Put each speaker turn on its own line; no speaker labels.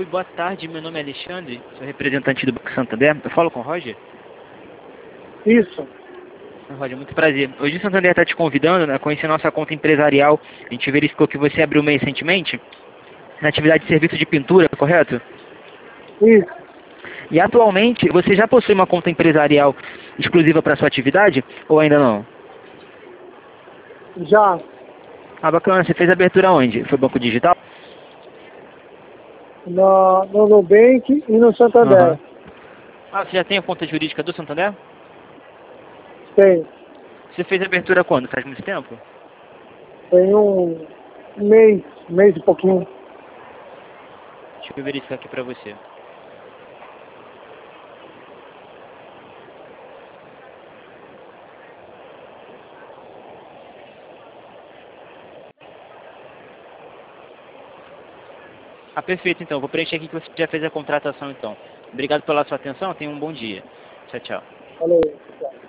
boa tarde. Meu nome é Alexandre, sou representante do Banco Santander. Eu falo com o Roger?
Isso.
Roger, muito prazer. Hoje o Santander está te convidando, né, a conhecer a nossa conta empresarial. A gente verificou que você abriu uma recentemente na atividade de serviço de pintura, correto?
Isso.
E atualmente, você já possui uma conta empresarial exclusiva para sua atividade ou ainda não?
Já.
Ah, bacana. Você fez a abertura onde? Foi Banco Digital?
No Nubank e no Santander.
Aham. Ah, você já tem a conta jurídica do Santander?
Tem.
Você fez a abertura quando? Faz muito tempo?
Tem um mês e pouquinho.
Deixa eu verificar aqui para você. Ah, perfeito, então. Vou preencher aqui que você já fez a contratação, então. Obrigado pela sua atenção. Tenha um bom dia. Tchau, tchau.
Falou.